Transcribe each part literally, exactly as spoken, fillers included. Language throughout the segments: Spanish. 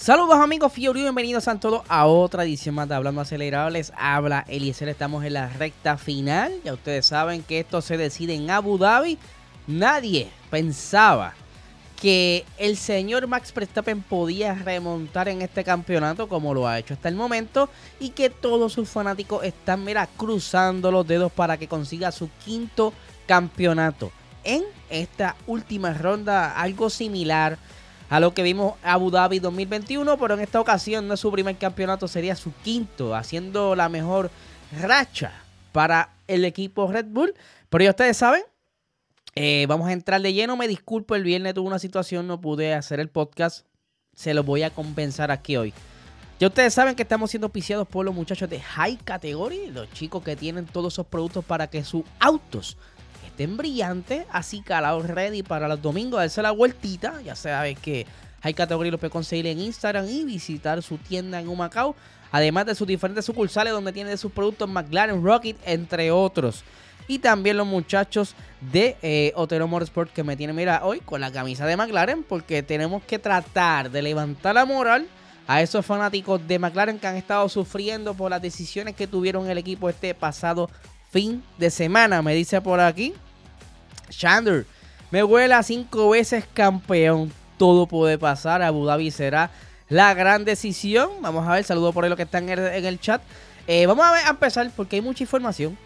Saludos amigos Fiori, bienvenidos a todos a otra edición más de Hablando Acelerado. Les habla Eliezer, estamos en la recta final. Ya ustedes saben que esto se decide en Abu Dhabi. Nadie pensaba que el señor Max Verstappen podía remontar en este campeonato como lo ha hecho hasta el momento, y que todos sus fanáticos están, mira, cruzando los dedos para que consiga su quinto campeonato en esta última ronda, algo similar a lo que vimos Abu Dhabi dos mil veintiuno, pero en esta ocasión no es su primer campeonato, sería su quinto, haciendo la mejor racha para el equipo Red Bull. Pero ya ustedes saben, eh, vamos a entrar de lleno. Me disculpo, el viernes tuve una situación, no pude hacer el podcast, se lo voy a compensar aquí hoy. Ya ustedes saben que estamos siendo auspiciados por los muchachos de High Category, los chicos que tienen todos esos productos para que sus autos estén brillantes, así calados, ready para los domingos, darse la vueltita. Ya sabes que High Category lo puede conseguir en Instagram y visitar su tienda en Humacao, además de sus diferentes sucursales donde tiene sus productos McLaren, Rocket, entre otros. Y también los muchachos de eh, Otero Motorsport, que me tienen, mira, hoy con la camisa de McLaren, porque tenemos que tratar de levantar la moral a esos fanáticos de McLaren que han estado sufriendo por las decisiones que tuvieron el equipo este pasado fin de semana. Me dice por aquí Chandler, me huele a cinco veces campeón. Todo puede pasar. Abu Dhabi será la gran decisión. Vamos a ver, saludos por ahí los que están en el, en el chat. Eh, vamos a, ver, a empezar porque hay mucha información.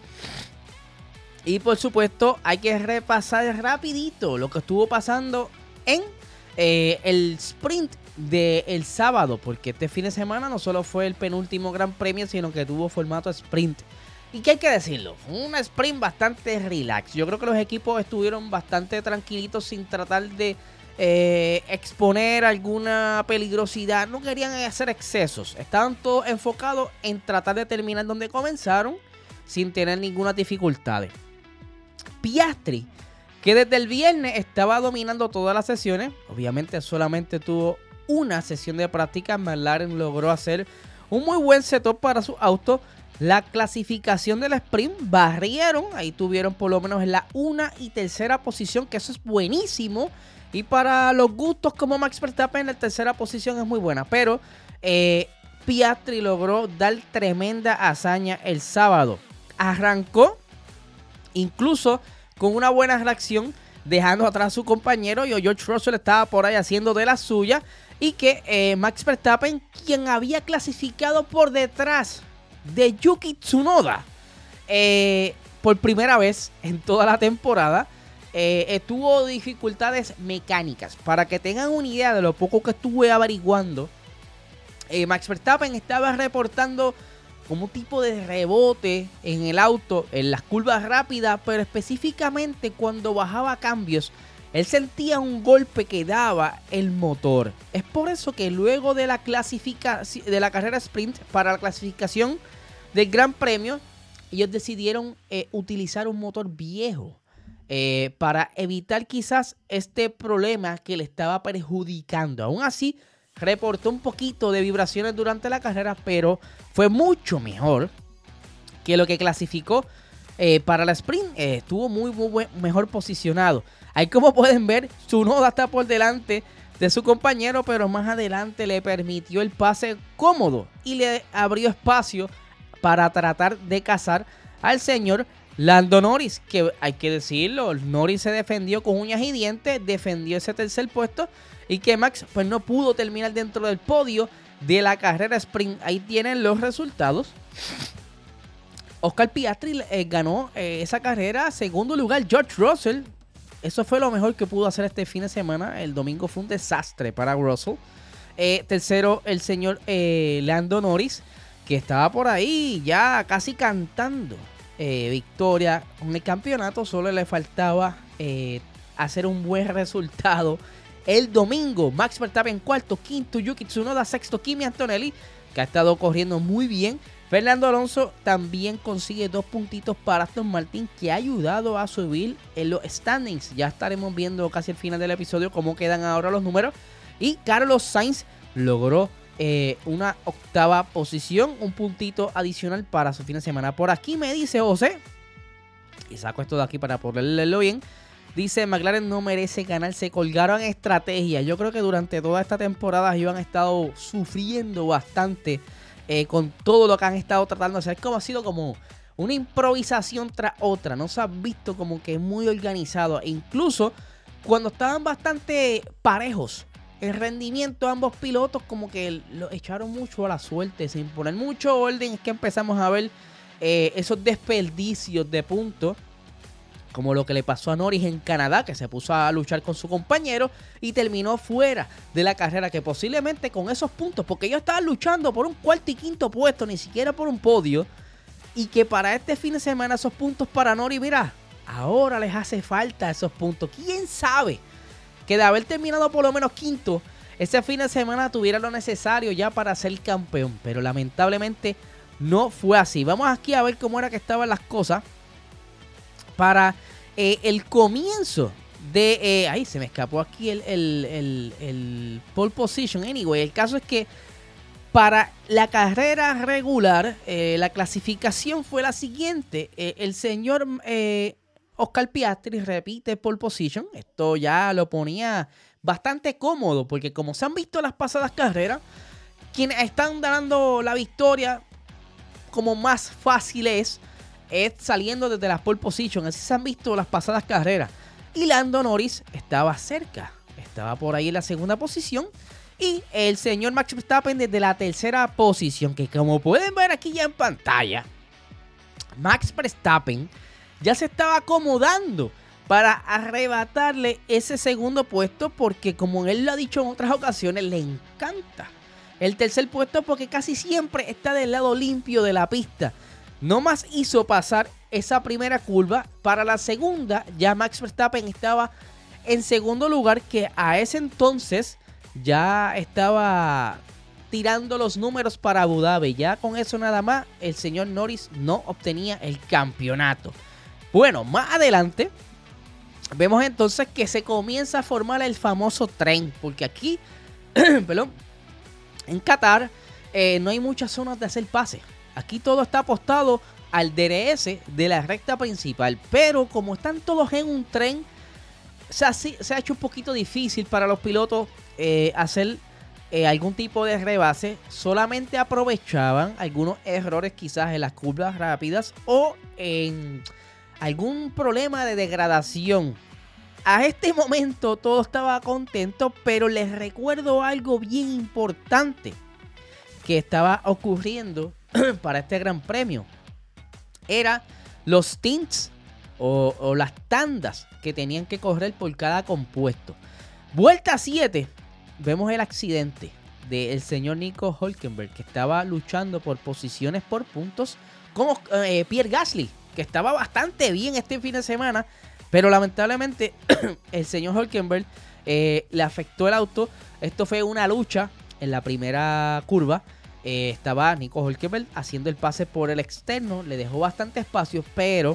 Y por supuesto hay que repasar rapidito lo que estuvo pasando en eh, el sprint del sábado. Porque este fin de semana no solo fue el penúltimo gran premio, sino que tuvo formato sprint. Y que hay que decirlo, fue un sprint bastante relax. Yo creo que los equipos estuvieron bastante tranquilitos sin tratar de eh, exponer alguna peligrosidad. No querían hacer excesos. Estaban todos enfocados en tratar de terminar donde comenzaron sin tener ninguna dificultad. Piastri, que desde el viernes estaba dominando todas las sesiones. Obviamente solamente tuvo una sesión de práctica. McLaren logró hacer un muy buen setup para su auto. La clasificación del sprint barrieron, ahí tuvieron por lo menos en la una y tercera posición, que eso es buenísimo. Y para los gustos como Max Verstappen, la tercera posición es muy buena. Pero eh, Piastri logró dar tremenda hazaña el sábado. Arrancó incluso con una buena reacción, dejando atrás a su compañero. Y George Russell estaba por ahí haciendo de la suya. Y que eh, Max Verstappen, quien había clasificado por detrás de Yuki Tsunoda eh, por primera vez en toda la temporada, eh, tuvo dificultades mecánicas. Para que tengan una idea de lo poco que estuve averiguando, eh, Max Verstappen estaba reportando como un tipo de rebote en el auto en las curvas rápidas, pero específicamente cuando bajaba cambios, él sentía un golpe que daba el motor. Es por eso que luego de la clasificación de la carrera sprint para la clasificación del Gran Premio, ellos decidieron eh, utilizar un motor viejo eh, para evitar quizás este problema que le estaba perjudicando. Aún así, reportó un poquito de vibraciones durante la carrera, pero fue mucho mejor que lo que clasificó eh, para la sprint. Eh, estuvo muy, muy buen, mejor posicionado. Ahí, como pueden ver, Tsunoda está por delante de su compañero, pero más adelante le permitió el pase cómodo y le abrió espacio para tratar de cazar al señor Lando Norris, que hay que decirlo, Norris se defendió con uñas y dientes, defendió ese tercer puesto, y que Max pues no pudo terminar dentro del podio de la carrera sprint. Ahí tienen los resultados. Oscar Piastri eh, ganó eh, esa carrera. Segundo lugar, George Russell. Eso fue lo mejor que pudo hacer este fin de semana. El domingo fue un desastre para Russell. Eh, tercero, el señor eh, Lando Norris, que estaba por ahí ya casi cantando eh, victoria en el campeonato. Solo le faltaba eh, hacer un buen resultado el domingo. Max Verstappen cuarto, quinto Yuki Tsunoda, sexto Kimi Antonelli, que ha estado corriendo muy bien. Fernando Alonso también consigue dos puntitos para Aston Martin, que ha ayudado a subir en los standings. Ya estaremos viendo casi al final del episodio cómo quedan ahora los números. Y Carlos Sainz logró eh, una octava posición, un puntito adicional para su fin de semana. Por aquí me dice José, y saco esto de aquí para poder leerlo bien, Dice, McLaren no merece ganar, se colgaron estrategias. Yo creo que durante toda esta temporada ellos han estado sufriendo bastante eh, con todo lo que han estado tratando de hacer. Como ha sido como una improvisación tras otra. No se ha visto como que muy organizado. E incluso cuando estaban bastante parejos el rendimiento de ambos pilotos, como que lo echaron mucho a la suerte, sin poner mucho orden. Es que empezamos a ver eh, esos desperdicios de puntos, como lo que le pasó a Norris en Canadá, que se puso a luchar con su compañero y terminó fuera de la carrera, que posiblemente con esos puntos, porque ellos estaban luchando por un cuarto y quinto puesto, ni siquiera por un podio, y que para este fin de semana esos puntos para Norris, mira, ahora les hace falta esos puntos. ¿Quién sabe que de haber terminado por lo menos quinto, ese fin de semana tuviera lo necesario ya para ser campeón? Pero lamentablemente no fue así. Vamos aquí a ver cómo era que estaban las cosas para eh, el comienzo de... Eh, ahí se me escapó aquí el, el, el, el pole position. Anyway, el caso es que para la carrera regular, eh, la clasificación fue la siguiente. Eh, el señor eh, Oscar Piastri repite pole position. Esto ya lo ponía bastante cómodo, porque como se han visto las pasadas carreras, quienes están dando la victoria como más fácil es, es saliendo desde la pole position. Así se han visto las pasadas carreras. Y Lando Norris estaba cerca. Estaba por ahí en la segunda posición. Y el señor Max Verstappen desde la tercera posición. Que como pueden ver aquí ya en pantalla, Max Verstappen ya se estaba acomodando para arrebatarle ese segundo puesto. Porque como él lo ha dicho en otras ocasiones, le encanta el tercer puesto, porque casi siempre está del lado limpio de la pista. No más hizo pasar esa primera curva. Para la segunda, ya Max Verstappen estaba en segundo lugar, que a ese entonces ya estaba tirando los números para Abu Dhabi. Ya con eso nada más, el señor Norris no obtenía el campeonato. Bueno, más adelante vemos entonces que se comienza a formar el famoso tren, porque aquí, perdón, en Qatar eh, no hay muchas zonas de hacer pase. Aquí todo está apostado al D R S de la recta principal. Pero como están todos en un tren, se ha, se ha hecho un poquito difícil para los pilotos eh, hacer eh, algún tipo de rebase. Solamente aprovechaban algunos errores quizás en las curvas rápidas o en algún problema de degradación. A este momento todo estaba contento, pero les recuerdo algo bien importante que estaba ocurriendo para este gran premio. Era los stints o, o las tandas que tenían que correr por cada compuesto. Vuelta siete, vemos el accidente del señor Nico Hülkenberg, que estaba luchando por posiciones por puntos con eh, Pierre Gasly, que estaba bastante bien este fin de semana, pero lamentablemente el señor Hülkenberg eh, le afectó el auto. Esto fue una lucha en la primera curva. Eh, estaba Nico Hülkenberg haciendo el pase por el externo, le dejó bastante espacio, pero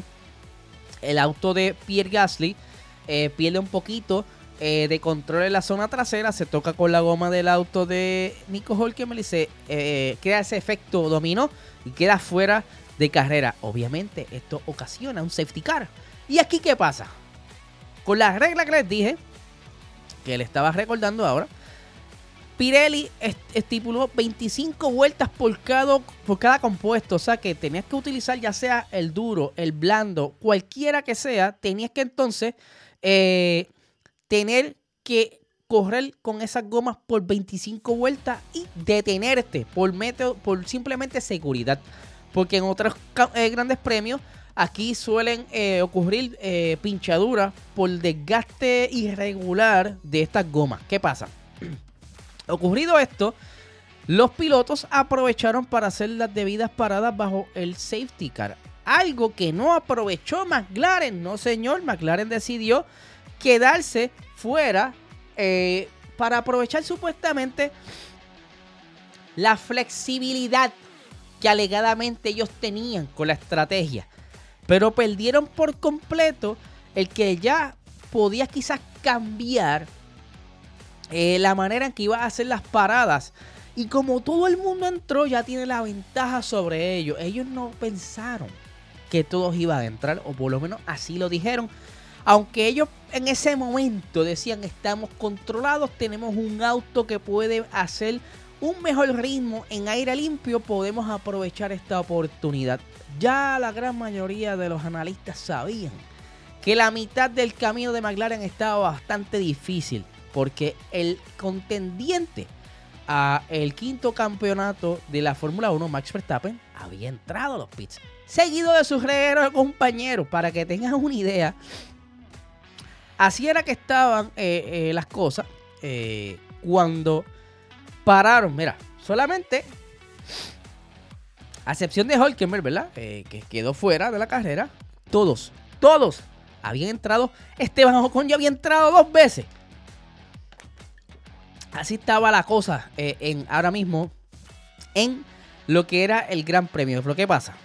el auto de Pierre Gasly eh, pierde un poquito eh, de control en la zona trasera, se toca con la goma del auto de Nico Hülkenberg y se eh, crea ese efecto dominó y queda fuera de carrera. Obviamente esto ocasiona un safety car. ¿Y aquí qué pasa? Con la regla que les dije, que le estaba recordando ahora, Pirelli estipuló veinticinco vueltas por cada, por cada compuesto. O sea que tenías que utilizar ya sea el duro, el blando, cualquiera que sea. Tenías que entonces eh, tener que correr con esas gomas por veinticinco vueltas y detenerte por, método, por simplemente seguridad. Porque en otros eh, grandes premios aquí suelen eh, ocurrir eh, pinchaduras por desgaste irregular de estas gomas. ¿Qué pasa? Ocurrido esto, los pilotos aprovecharon para hacer las debidas paradas bajo el safety car. Algo que no aprovechó McLaren. No, señor. McLaren decidió quedarse fuera eh, para aprovechar supuestamente la flexibilidad que alegadamente ellos tenían con la estrategia. Pero perdieron por completo el que ya podía quizás cambiar Eh, la manera en que iba a hacer las paradas. Y como todo el mundo entró, ya tiene la ventaja sobre ellos. Ellos no pensaron que todos iban a entrar, o por lo menos así lo dijeron. Aunque ellos en ese momento decían estamos controlados, tenemos un auto que puede hacer un mejor ritmo en aire limpio, podemos aprovechar esta oportunidad. Ya la gran mayoría de los analistas sabían que la mitad del camino de McLaren estaba bastante difícil, porque el contendiente a el quinto campeonato de la Fórmula uno, Max Verstappen, había entrado a los pits, seguido de sus regueros compañeros. Para que tengan una idea, así era que estaban eh, eh, las cosas eh, cuando pararon. Mira, solamente a excepción de Hülkenberg, ¿verdad? Eh, que quedó fuera de la carrera. Todos, todos habían entrado. Esteban Ocon ya había entrado dos veces. Así estaba la cosa eh, en, ahora mismo en lo que era el Gran Premio. Pero ¿qué pasa?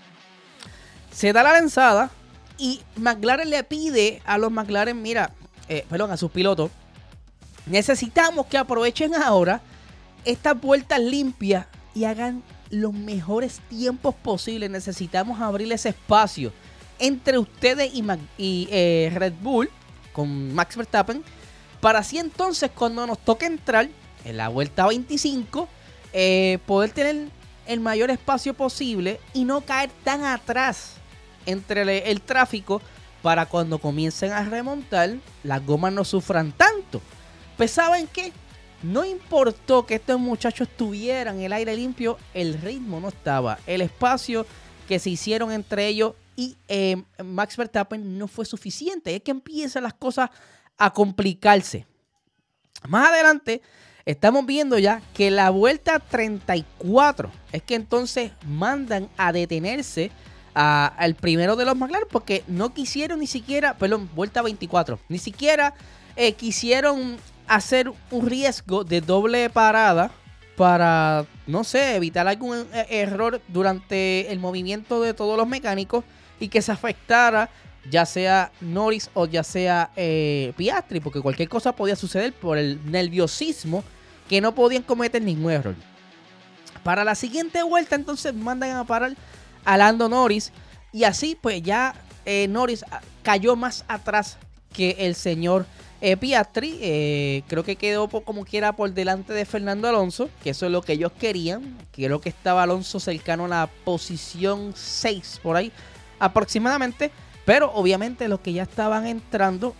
Se da la lanzada y McLaren le pide a los McLaren, mira, eh, perdón, a sus pilotos, necesitamos que aprovechen ahora estas vueltas limpias y hagan los mejores tiempos posibles. Necesitamos abrir ese espacio entre ustedes y, Mac, y eh, Red Bull con Max Verstappen, para así entonces cuando nos toque entrar en la vuelta veinticinco, eh, poder tener el mayor espacio posible y no caer tan atrás entre el, el tráfico, para cuando comiencen a remontar las gomas no sufran tanto. Pues ¿saben qué? No importó que estos muchachos tuvieran el aire limpio, el ritmo no estaba. El espacio que se hicieron entre ellos y eh, Max Verstappen no fue suficiente. Es que empiezan las cosas a complicarse. Más adelante estamos viendo ya que la vuelta treinta y cuatro es que entonces mandan a detenerse a, al primero de los McLaren, porque no quisieron ni siquiera, perdón, vuelta veinticuatro, ni siquiera eh, quisieron hacer un riesgo de doble parada para, no sé, evitar algún eh, error durante el movimiento de todos los mecánicos y que se afectara ya sea Norris o ya sea eh, Piastri, porque cualquier cosa podía suceder por el nerviosismo, que no podían cometer ningún error. Para la siguiente vuelta entonces mandan a parar a Lando Norris, y así pues ya eh, Norris cayó más atrás que el señor eh, Piastri. Eh, creo que quedó por, como quiera por delante de Fernando Alonso, que eso es lo que ellos querían. Creo que estaba Alonso cercano a la posición seis por ahí aproximadamente. Pero obviamente los que ya estaban entrando,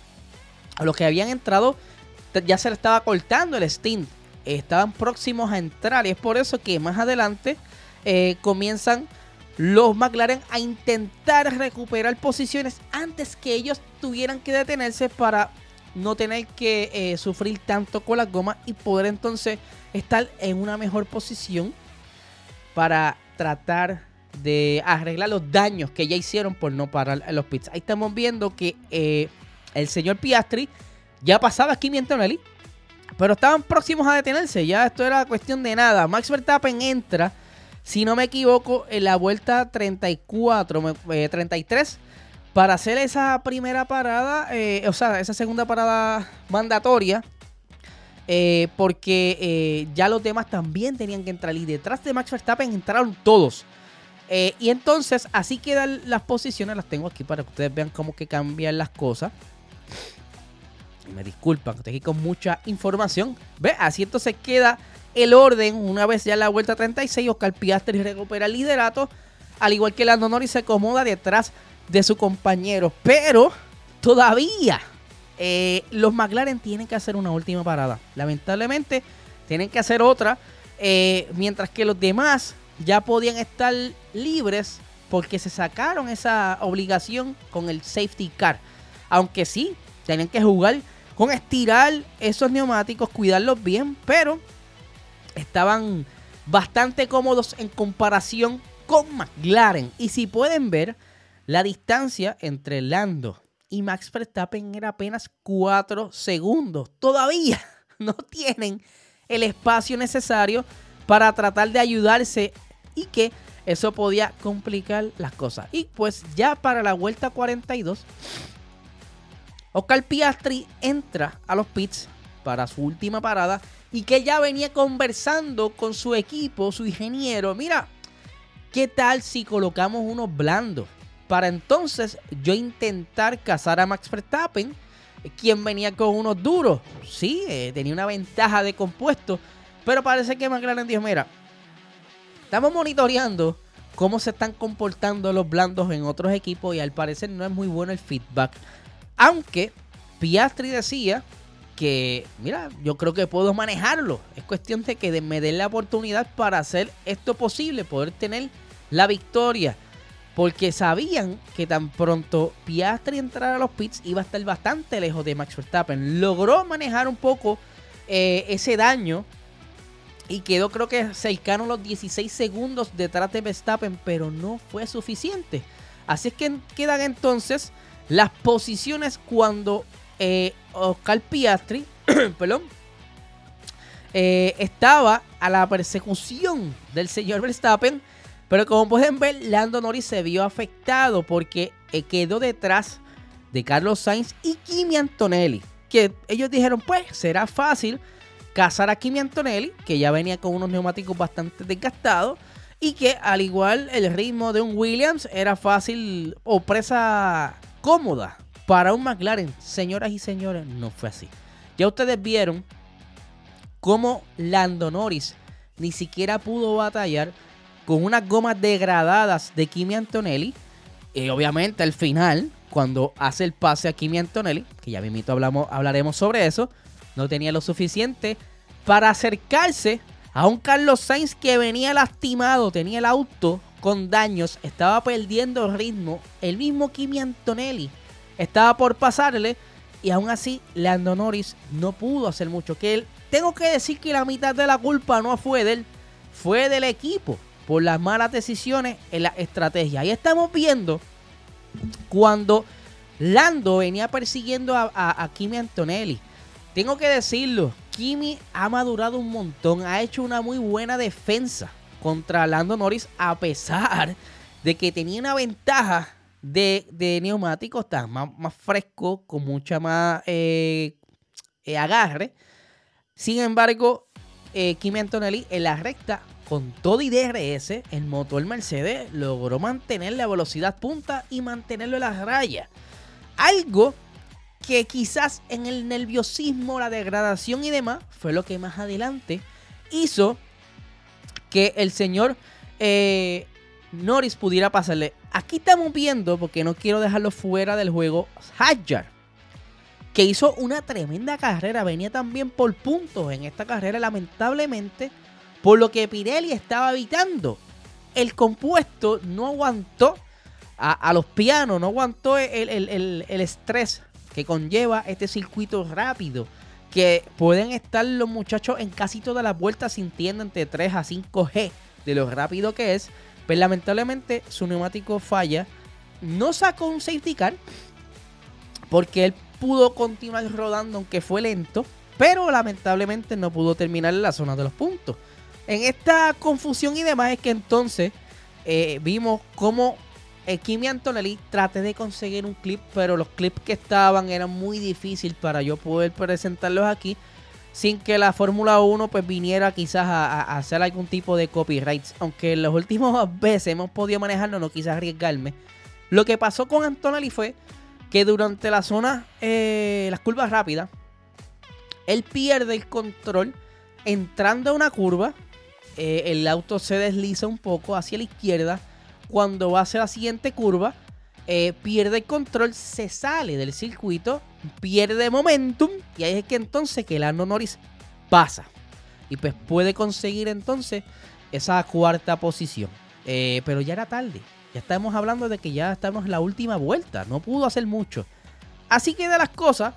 los que habían entrado, ya se le estaba cortando el stint. Estaban próximos a entrar, y es por eso que más adelante eh, comienzan los McLaren a intentar recuperar posiciones antes que ellos tuvieran que detenerse, para no tener que eh, sufrir tanto con las gomas y poder entonces estar en una mejor posición para tratar de arreglar los daños que ya hicieron por no parar en los pits. Ahí estamos viendo que eh, el señor Piastri ya pasaba aquí Kimi Antonelli, pero estaban próximos a detenerse. Ya esto era cuestión de nada. Max Verstappen entra, si no me equivoco, en la vuelta treinta y cuatro, eh, treinta y tres, para hacer esa primera parada, eh, o sea, esa segunda parada mandatoria, eh, porque eh, ya los demás también tenían que entrar, y detrás de Max Verstappen entraron todos. Eh, y entonces así quedan las posiciones. Las tengo aquí para que ustedes vean cómo que cambian las cosas. Me disculpan, estoy aquí con mucha información. ¿Ve? Así entonces queda el orden. Una vez ya en la vuelta treinta y seis, Oscar Piastri recupera el liderato, al igual que Lando Norris se acomoda detrás de su compañero. Pero todavía eh, los McLaren tienen que hacer una última parada. Lamentablemente tienen que hacer otra, eh, mientras que los demás ya podían estar libres, porque se sacaron esa obligación con el safety car. Aunque sí, tenían que jugar con estirar esos neumáticos, cuidarlos bien, pero estaban bastante cómodos en comparación con McLaren. Y si pueden ver, la distancia entre Lando y Max Verstappen era apenas cuatro segundos. Todavía no tienen el espacio necesario para tratar de ayudarse, y que eso podía complicar las cosas. Y pues ya para la vuelta cuarenta y dos, Oscar Piastri entra a los pits para su última parada, y que ya venía conversando con su equipo, su ingeniero. Mira, ¿qué tal si colocamos unos blandos para entonces yo intentar cazar a Max Verstappen, quien venía con unos duros. Sí, eh, tenía una ventaja de compuesto, pero parece que McLaren dijo, mira, estamos monitoreando cómo se están comportando los blandos en otros equipos y al parecer no es muy bueno el feedback. Aunque Piastri decía que, mira, yo creo que puedo manejarlo. Es cuestión de que me den la oportunidad para hacer esto posible, poder tener la victoria. Porque sabían que tan pronto Piastri entrara a los pits iba a estar bastante lejos de Max Verstappen. Logró manejar un poco eh, ese daño y quedó creo que cercano a los dieciséis segundos detrás de Verstappen, pero no fue suficiente. Así es que quedan entonces las posiciones cuando eh, Oscar Piastri perdón, eh, estaba a la persecución del señor Verstappen. Pero como pueden ver, Lando Norris se vio afectado porque eh, quedó detrás de Carlos Sainz y Kimi Antonelli. Que ellos dijeron, pues, será fácil cazar a Kimi Antonelli, que ya venía con unos neumáticos bastante desgastados. Y que al igual el ritmo de un Williams era fácil o presa cómoda para un McLaren. Señoras y señores, no fue así. Ya ustedes vieron cómo Lando Norris ni siquiera pudo batallar con unas gomas degradadas de Kimi Antonelli. Y obviamente al final, cuando hace el pase a Kimi Antonelli, que ya mismito hablamos, hablaremos sobre eso, no tenía lo suficiente para acercarse a un Carlos Sainz que venía lastimado, tenía el auto con daños, estaba perdiendo ritmo. El mismo Kimi Antonelli estaba por pasarle y aún así Lando Norris no pudo hacer mucho. Que él, tengo que decir que la mitad de la culpa no fue de él, fue del equipo, por las malas decisiones en la estrategia. Ahí estamos viendo cuando Lando venía persiguiendo a, a, a Kimi Antonelli. Tengo que decirlo, Kimi ha madurado un montón, ha hecho una muy buena defensa contra Lando Norris, a pesar de que tenía una ventaja de, de neumáticos, está más, más fresco, con mucha más eh, eh, agarre. Sin embargo, eh, Kimi Antonelli en la recta, con todo y D R S, el motor Mercedes logró mantener la velocidad punta y mantenerlo en las rayas. Algo que quizás en el nerviosismo, la degradación y demás, fue lo que más adelante hizo que el señor eh, Norris pudiera pasarle. Aquí estamos viendo, porque no quiero dejarlo fuera del juego, Hadjar, que hizo una tremenda carrera, venía también por puntos en esta carrera, lamentablemente, por lo que Pirelli estaba evitando. El compuesto no aguantó a, a los pianos, no aguantó el, el, el, el estrés que conlleva este circuito rápido, que pueden estar los muchachos en casi todas las vueltas sintiendo entre tres a cinco G de lo rápido que es. Pero lamentablemente su neumático falla. No sacó un safety car porque él pudo continuar rodando aunque fue lento, pero lamentablemente no pudo terminar en la zona de los puntos. En esta confusión y demás es que entonces eh, vimos cómo eh, Kimi Antonelli traté de conseguir un clip, pero los clips que estaban eran muy difíciles para yo poder presentarlos aquí sin que la Fórmula uno pues viniera quizás a, a hacer algún tipo de copyrights. Aunque en las últimas veces hemos podido manejarlo, no quise arriesgarme. Lo que pasó con Antonelli fue que durante la zona, eh, las curvas rápidas, él pierde el control entrando a una curva. Eh, el auto se desliza un poco hacia la izquierda. Cuando va hacia la siguiente curva, eh, pierde el control, se sale del circuito, pierde momentum, y ahí es que entonces que Lando Norris pasa y pues puede conseguir entonces esa cuarta posición. Eh, pero ya era tarde, ya estamos hablando de que ya estamos en la última vuelta, no pudo hacer mucho. Así que de las cosas,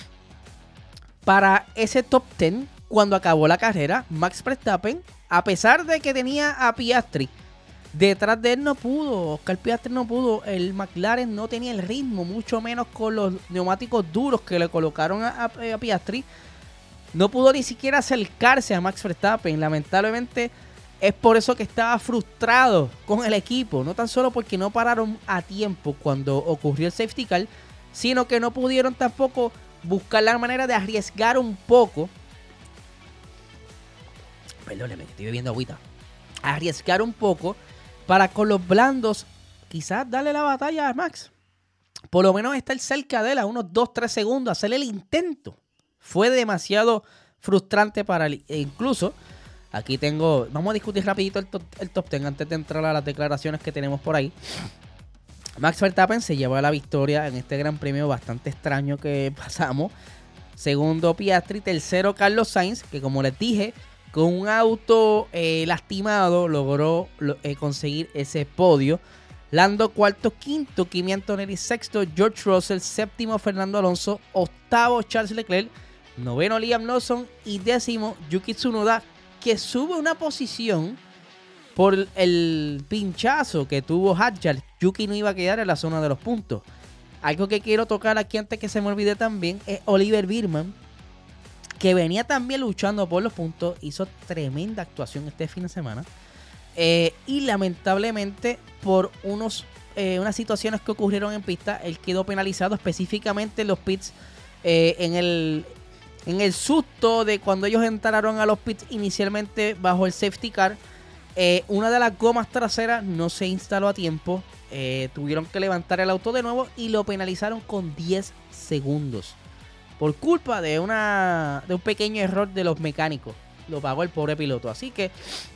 para ese top diez, cuando acabó la carrera, Max Verstappen, a pesar de que tenía a Piastri detrás de él, no pudo. Oscar Piastri no pudo. El McLaren no tenía el ritmo, mucho menos con los neumáticos duros que le colocaron a, a, a Piastri. No pudo ni siquiera acercarse a Max Verstappen. Lamentablemente es por eso que estaba frustrado con el equipo. No tan solo porque no pararon a tiempo cuando ocurrió el safety car, sino que no pudieron tampoco buscar la manera de arriesgar un poco. Perdóneme, estoy bebiendo agüita. Arriesgar un poco para con los blandos quizás darle la batalla a Max. Por lo menos estar cerca de él a unos dos tres segundos, hacerle el intento. Fue demasiado frustrante para él. E incluso, aquí tengo, vamos a discutir rapidito el top, el top diez antes de entrar a las declaraciones que tenemos por ahí. Max Verstappen se lleva la victoria en este gran premio bastante extraño que pasamos. Segundo, Piastri. Tercero, Carlos Sainz, que como les dije, con un auto eh, lastimado logró eh, conseguir ese podio. Lando cuarto, quinto, Kimi Antonelli, sexto, George Russell, séptimo, Fernando Alonso, octavo, Charles Leclerc, noveno, Liam Lawson y décimo, Yuki Tsunoda, que sube una posición por el pinchazo que tuvo Hadjar. Yuki no iba a quedar en la zona de los puntos. Algo que quiero tocar aquí antes que se me olvide también es Oliver Birman, que venía también luchando por los puntos. Hizo tremenda actuación este fin de semana. Eh, y lamentablemente por unos, eh, unas situaciones que ocurrieron en pista, él quedó penalizado, específicamente en los pits, eh, en el... En el susto de cuando ellos entraron a los pits inicialmente bajo el safety car, eh, una de las gomas traseras no se instaló a tiempo. Eh, tuvieron que levantar el auto de nuevo y lo penalizaron con diez segundos. Por culpa de, una, de un pequeño error de los mecánicos. Lo pagó el pobre piloto. Así que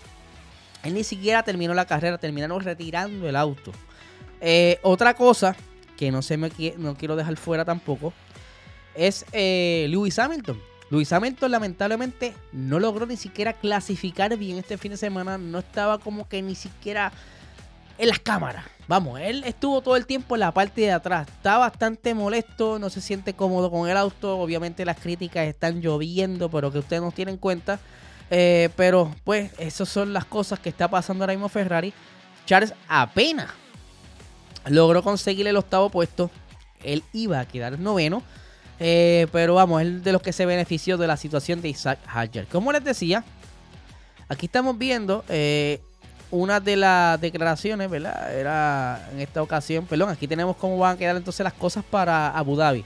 él ni siquiera terminó la carrera. Terminaron retirando el auto. Eh, otra cosa que no, se me, no quiero dejar fuera tampoco es eh, Lewis Hamilton. Lewis Hamilton lamentablemente no logró ni siquiera clasificar bien este fin de semana. No estaba como que ni siquiera en las cámaras. Vamos, él estuvo todo el tiempo en la parte de atrás. Está bastante molesto, no se siente cómodo con el auto. Obviamente las críticas están lloviendo, pero que ustedes no tienen en cuenta. Eh, pero pues esas son las cosas que está pasando ahora mismo Ferrari. Charles apenas logró conseguir el octavo puesto. Él iba a quedar noveno. Eh, pero vamos, es de los que se benefició de la situación de Isaac Hadjar. Como les decía, aquí estamos viendo eh, una de las declaraciones, ¿verdad? Era en esta ocasión, perdón, aquí tenemos cómo van a quedar entonces las cosas para Abu Dhabi.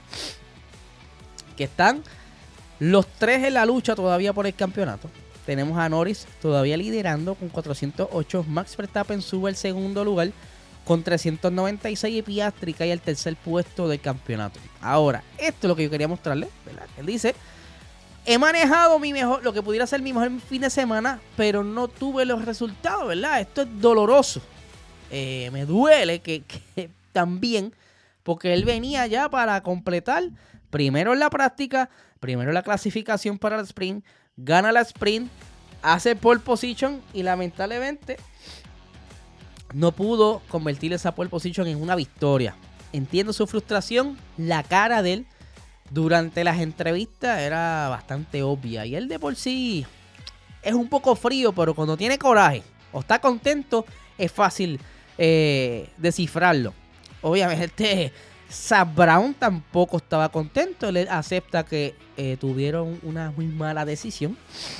Que están los tres en la lucha todavía por el campeonato. Tenemos a Norris todavía liderando con cuatrocientos ocho. Max Verstappen sube al segundo lugar con trescientos noventa y seis y Piastri cae al tercer puesto del campeonato. Ahora, esto es lo que yo quería mostrarles, ¿verdad? Él dice, he manejado mi mejor, lo que pudiera ser mi mejor fin de semana, pero no tuve los resultados, ¿verdad? Esto es doloroso. Eh, me duele que, que también, porque él venía ya para completar, primero en la práctica, primero en la clasificación para el sprint, gana la sprint, hace pole position y lamentablemente no pudo convertir esa pole position en una victoria. Entiendo su frustración. La cara de él durante las entrevistas era bastante obvia. Y él de por sí es un poco frío, pero cuando tiene coraje o está contento, es fácil eh, descifrarlo. Obviamente, Zak Brown tampoco estaba contento. Él acepta que eh, tuvieron una muy mala decisión.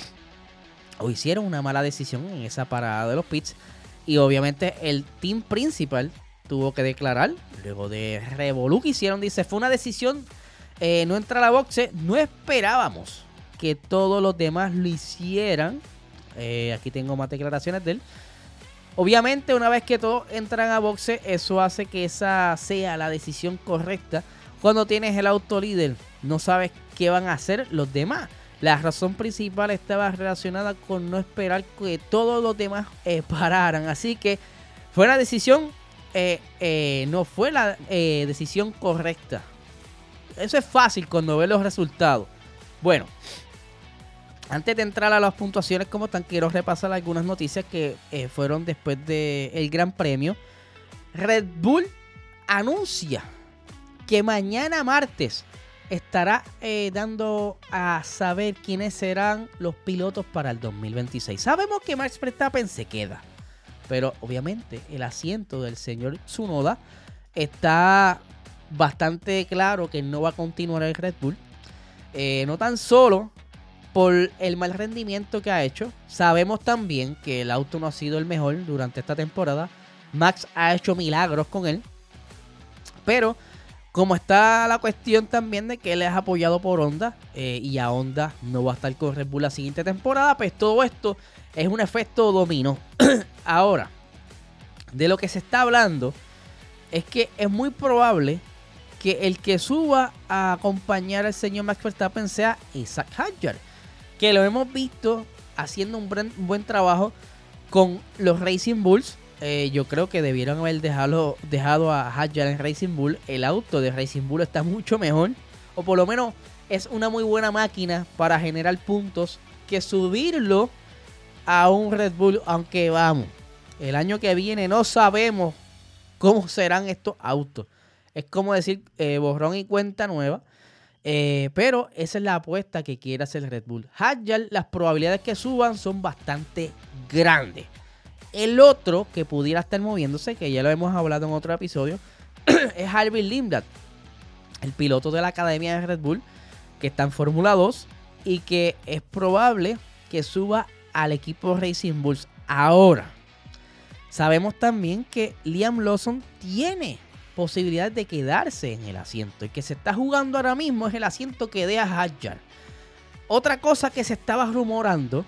O hicieron una mala decisión en esa parada de los pits. Y obviamente el team principal tuvo que declarar, luego de revolú que hicieron, dice, fue una decisión eh, no entrar a la boxe, no esperábamos que todos los demás lo hicieran. Eh, aquí tengo más declaraciones de él. Obviamente una vez que todos entran a boxe, eso hace que esa sea la decisión correcta. Cuando tienes el auto líder, no sabes qué van a hacer los demás. La razón principal estaba relacionada con no esperar que todos los demás eh, pararan. Así que fue la decisión, eh, eh, no fue la eh, decisión correcta. Eso es fácil cuando ves los resultados. Bueno, antes de entrar a las puntuaciones como están, quiero repasar algunas noticias que eh, fueron después del Gran Premio. Red Bull anuncia que mañana martes estará eh, dando a saber quiénes serán los pilotos para el dos mil veintiséis. Sabemos que Max Verstappen se queda, pero obviamente el asiento del señor Tsunoda está bastante claro que no va a continuar el Red Bull. Eh, no tan solo por el mal rendimiento que ha hecho, sabemos también que el auto no ha sido el mejor durante esta temporada. Max ha hecho milagros con él, pero como está la cuestión también de que él es apoyado por Honda eh, y a Honda no va a estar con Red Bull la siguiente temporada, pues todo esto es un efecto dominó. Ahora, de lo que se está hablando es que es muy probable que el que suba a acompañar al señor Max Verstappen sea Isaac Hadjar, que lo hemos visto haciendo un buen, un buen trabajo con los Racing Bulls. Eh, yo creo que debieron haber dejado, dejado a Hadjar en Racing Bull. El auto de Racing Bull está mucho mejor, o por lo menos es una muy buena máquina para generar puntos, que subirlo a un Red Bull. Aunque vamos, el año que viene no sabemos cómo serán estos autos. Es como decir eh, borrón y cuenta nueva. Eh, pero esa es la apuesta que quiere hacer Red Bull. Hadjar, las probabilidades que suban son bastante grandes. El otro que pudiera estar moviéndose, que ya lo hemos hablado en otro episodio, es Harvey Lindblad, el piloto de la academia de Red Bull, que está en Fórmula dos y que es probable que suba al equipo Racing Bulls. Ahora, sabemos también que Liam Lawson tiene posibilidad de quedarse en el asiento. Y que se está jugando ahora mismo es el asiento que deja Hadjar. Otra cosa que se estaba rumorando,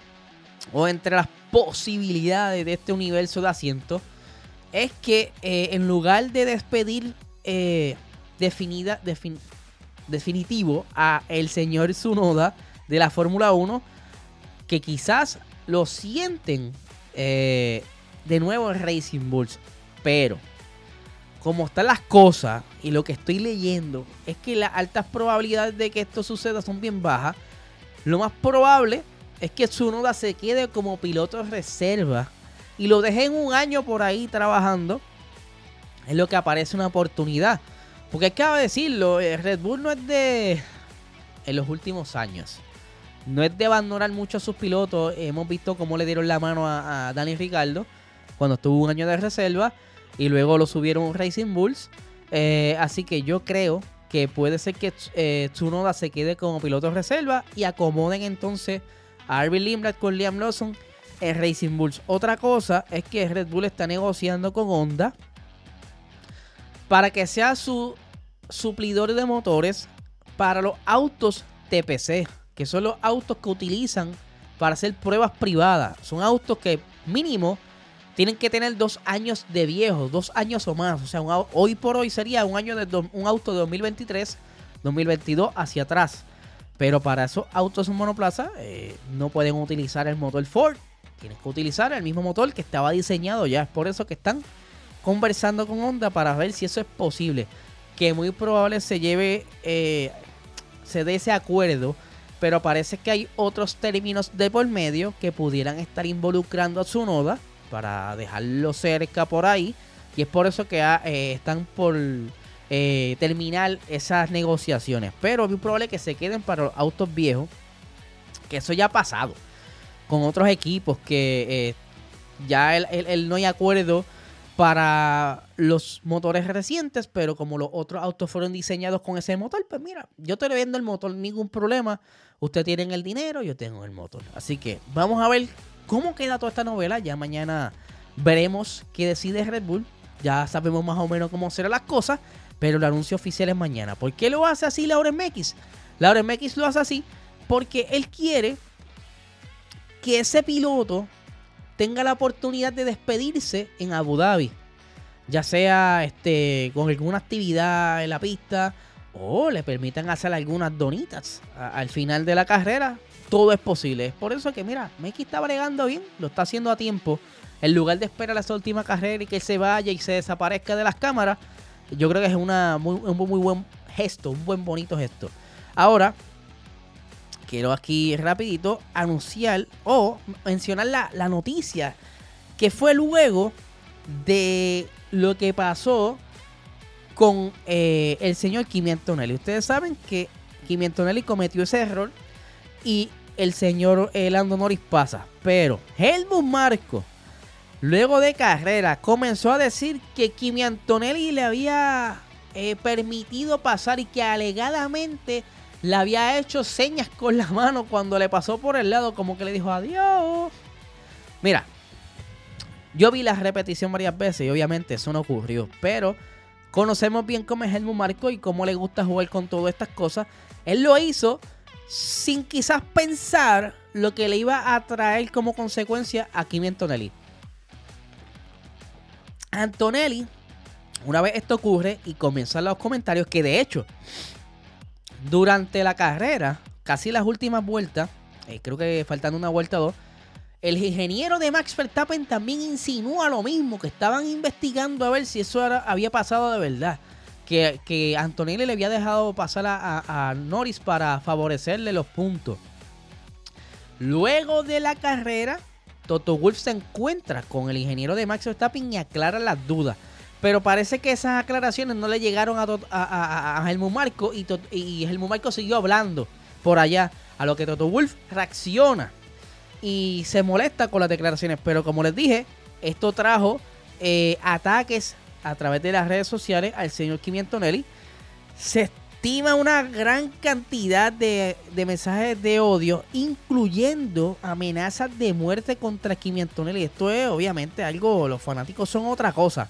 o entre las posibilidades de este universo de asientos, es que eh, en lugar de despedir eh, definida, defin, definitivo a el señor Tsunoda de la Fórmula uno, que quizás lo sienten eh, de nuevo en Racing Bulls. Pero como están las cosas y lo que estoy leyendo es que las altas probabilidades de que esto suceda son bien bajas. Lo más probable es que Tsunoda se quede como piloto de reserva y lo deje en un año por ahí trabajando. Es lo que aparece una oportunidad. Porque hay que decirlo, Red Bull no es de, en los últimos años, no es de abandonar mucho a sus pilotos. Hemos visto cómo le dieron la mano a, a Dani Ricciardo cuando estuvo un año de reserva. Y luego lo subieron Racing Bulls. Eh, así que yo creo que puede ser que eh, Tsunoda se quede como piloto de reserva y acomoden entonces a Harvey Lindblad con Liam Lawson en Racing Bulls. Otra cosa es que Red Bull está negociando con Honda para que sea su suplidor de motores para los autos T P C, que son los autos que utilizan para hacer pruebas privadas. Son autos que mínimo tienen que tener dos años de viejos, dos años o más. O sea, un, hoy por hoy sería un año de do, un auto de dos mil veintitrés, dos mil veintidós hacia atrás. Pero para esos autos en monoplaza eh, no pueden utilizar el motor Ford. Tienen que utilizar el mismo motor que estaba diseñado ya. Es por eso que están conversando con Honda para ver si eso es posible. Que muy probable se lleve, eh, se dé ese acuerdo. Pero parece que hay otros términos de por medio que pudieran estar involucrando a Tsunoda para dejarlo cerca por ahí. Y es por eso que eh, están por eh, terminar esas negociaciones. Pero es muy probable que se queden para los autos viejos, que eso ya ha pasado con otros equipos, que eh, ya el, el, el no hay acuerdo para los motores recientes, pero como los otros autos fueron diseñados con ese motor, pues mira, yo te vendo el motor, ningún problema. Ustedes tienen el dinero, yo tengo el motor. Así que vamos a ver cómo queda toda esta novela. Ya mañana veremos qué decide Red Bull. Ya sabemos más o menos cómo serán las cosas, pero el anuncio oficial es mañana. ¿Por qué lo hace así Lauren Mekies? Lauren Mekies lo hace así porque él quiere que ese piloto tenga la oportunidad de despedirse en Abu Dhabi, ya sea este, con alguna actividad en la pista o le permitan hacer algunas donitas a, al final de la carrera. Todo es posible. Es por eso que, mira, Mekies está bregando bien, lo está haciendo a tiempo. En lugar de esperar a esa última carrera y que él se vaya y se desaparezca de las cámaras, yo creo que es una muy, un muy buen gesto, un buen bonito gesto. Ahora, quiero aquí rapidito anunciar o mencionar la, la noticia que fue luego de lo que pasó con eh, el señor Kimi Antonelli. Ustedes saben que Kimi Antonelli cometió ese error y el señor eh, Lando Norris pasa. Pero Helmut Marko, luego de carrera, comenzó a decir que Kimi Antonelli le había eh, permitido pasar y que alegadamente le había hecho señas con la mano cuando le pasó por el lado, como que le dijo adiós. Mira, yo vi la repetición varias veces y obviamente eso no ocurrió, pero conocemos bien cómo es Helmut Marko y cómo le gusta jugar con todas estas cosas. Él lo hizo sin quizás pensar lo que le iba a traer como consecuencia a Kimi Antonelli. Antonelli Una vez esto ocurre y comienzan los comentarios, que de hecho, durante la carrera, casi las últimas vueltas, eh, creo que faltando una vuelta o dos, el ingeniero de Max Verstappen también insinúa lo mismo, que estaban investigando a ver si eso era, había pasado de verdad. Que, que Antonelli le había dejado pasar a, a, a Norris para favorecerle los puntos. Luego de la carrera, Toto Wolff se encuentra con el ingeniero de Max Verstappen y aclara las dudas. Pero parece que esas aclaraciones no le llegaron a, a, a, a Helmut Marko y, y Helmut Marko siguió hablando por allá. A lo que Toto Wolff reacciona y se molesta con las declaraciones. Pero como les dije, esto trajo eh, ataques a través de las redes sociales al señor Kimi Antonelli. Se estima una gran cantidad de, de mensajes de odio, incluyendo amenazas de muerte contra Kimi Antonelli. Esto es obviamente algo, los fanáticos son otra cosa.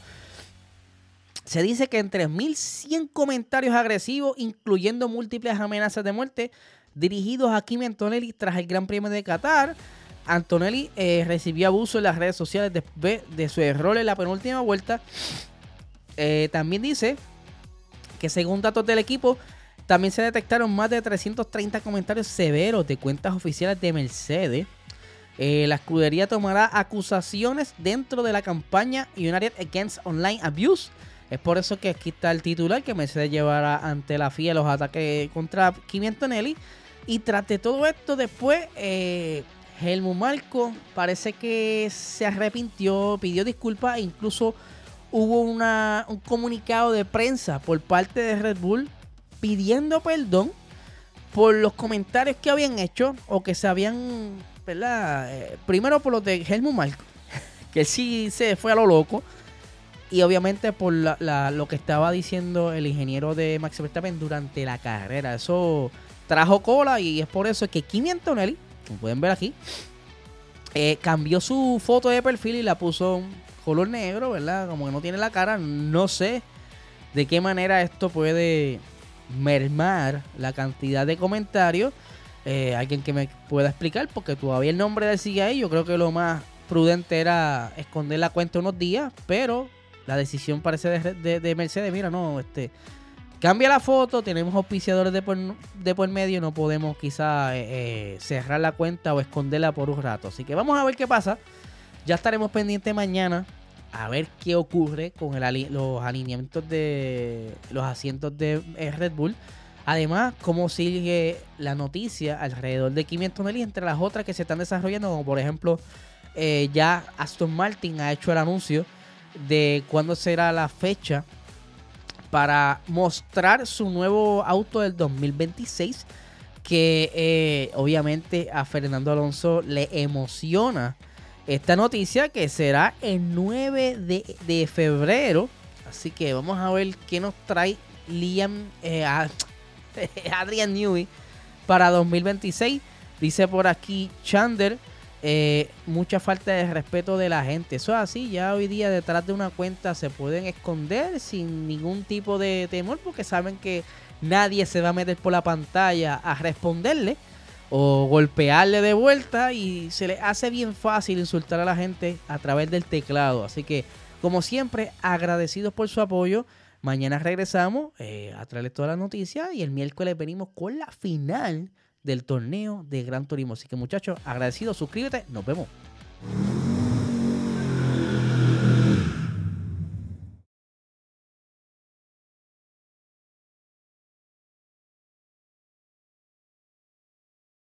Se dice que en tres mil cien comentarios agresivos, incluyendo múltiples amenazas de muerte, dirigidos a Kimi Antonelli tras el Gran Premio de Qatar. Antonelli eh, recibió abuso en las redes sociales después de su error en la penúltima vuelta. Eh, también dice que según datos del equipo, también se detectaron más de trescientos treinta comentarios severos de cuentas oficiales de Mercedes. Eh, la escudería tomará acusaciones dentro de la campaña United Against Online Abuse. Es por eso que aquí está el titular, que Mercedes llevará ante la F I A los ataques contra Kimi Antonelli. Y tras de todo esto, después eh, Helmut Marko parece que se arrepintió, pidió disculpas e incluso hubo una, un comunicado de prensa por parte de Red Bull pidiendo perdón por los comentarios que habían hecho o que se habían, ¿verdad? Eh, primero por los de Helmut Marko, que él sí se fue a lo loco, y obviamente por la, la, lo que estaba diciendo el ingeniero de Max Verstappen durante la carrera. Eso trajo cola y es por eso que Kimi Antonelli, como pueden ver aquí, eh, cambió su foto de perfil y la puso color negro, ¿verdad? Como que no tiene la cara. No sé de qué manera esto puede mermar la cantidad de comentarios. Eh, alguien que me pueda explicar, porque todavía el nombre del sigue ahí. Yo creo que lo más prudente era esconder la cuenta unos días, pero la decisión parece de, de, de Mercedes. Mira, no, este cambia la foto, tenemos auspiciadores de por, de por medio, no podemos quizá eh, eh, cerrar la cuenta o esconderla por un rato. Así que vamos a ver qué pasa. Ya estaremos pendientes mañana a ver qué ocurre con el, los alineamientos de los asientos de Red Bull. Además, cómo sigue la noticia alrededor de Kimi Antonelli, entre las otras que se están desarrollando, como por ejemplo, eh, ya Aston Martin ha hecho el anuncio de cuándo será la fecha para mostrar su nuevo auto del dos mil veintiséis, que eh, obviamente a Fernando Alonso le emociona esta noticia, que será el nueve de febrero. Así que vamos a ver qué nos trae Liam eh, Adrian Newey para dos mil veintiséis. Dice por aquí Chandler, eh, mucha falta de respeto de la gente. Eso es así, ya hoy día detrás de una cuenta se pueden esconder sin ningún tipo de temor, porque saben que nadie se va a meter por la pantalla a responderle o golpearle de vuelta, y se le hace bien fácil insultar a la gente a través del teclado. Así que, como siempre, agradecidos por su apoyo. Mañana regresamos eh, a traerles todas las noticias y el miércoles venimos con la final del torneo de Gran Turismo. Así que, muchachos, agradecidos, suscríbete, nos vemos.